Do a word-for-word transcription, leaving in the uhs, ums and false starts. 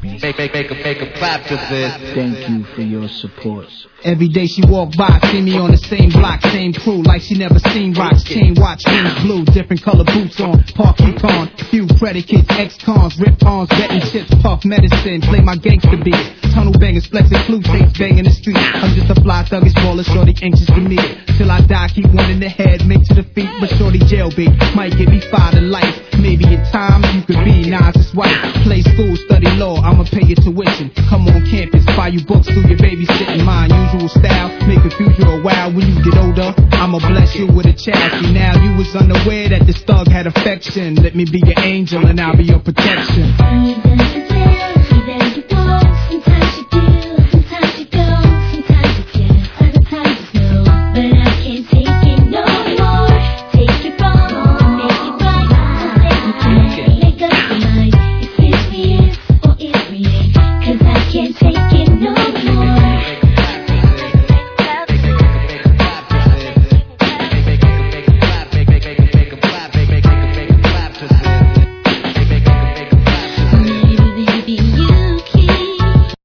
Make, make, make, a, make a clap to this. Thank you for your support. Every day she walk by, see me on the same block, same crew, like she never seen rocks. Chain watch, wings blue, different color boots on, park Yukon, few predicates, ex-cons, rip arms, betting chips, puff medicine, play my gangster beats. Tunnel bangers, flexing flute tapes, banging the street. I'm just a fly thuggish baller, shorty anxious to meet. Till I die, keep one in the head, make to the feet, but shorty jailbait, might get me fired to life. Maybe in time you could be Nas's wife. Play school, study law, I'ma pay your tuition. Come on campus, buy you books, do your babysitting. Mine usual style, make a future a while. When you get older, I'ma bless you with a child. See now you was unaware that this thug had affection. Let me be your angel and I'll be your protection.